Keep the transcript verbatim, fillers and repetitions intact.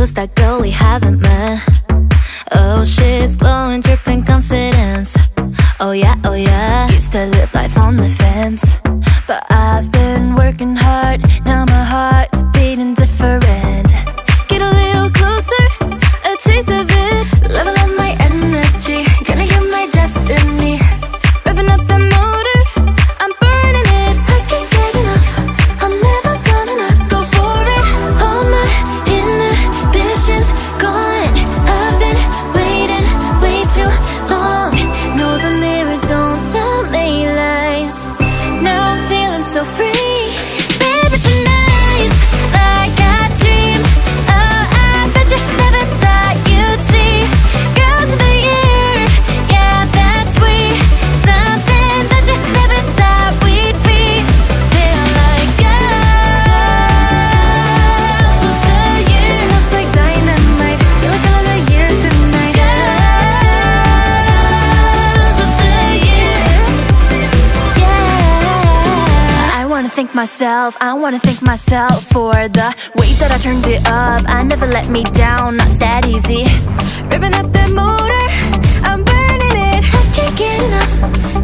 who's that girl we haven't met? Oh, she's glowing, dripping confidence. Oh yeah, oh yeah. Used to live life on the fence, but I've been working hard. Now my heart's beating different. Get a little closer, a taste of it. Level up my energy, gonna get my destiny. Revving up the motor, I'm burning it. I can't get enough, I'm never gonna not go for it. All my inhibitions gone. I've been waiting way too long. No, the mirror don't tell me lies. Now I'm feeling so free. Baby, tonight's like a dream. Oh, I bet you never thought you'd see. Girls of the year, yeah, that's we. Something that you never thought we'd be. Feel like girls of the year. Listen up like dynamite. You're like girl of the year tonight. Girls of the year. Yeah. I wanna thank myself, I wanna thank myself for the way that I turned it up. I never let me down, not that easy. Revving up the motor, I'm burning it. I can't get enough.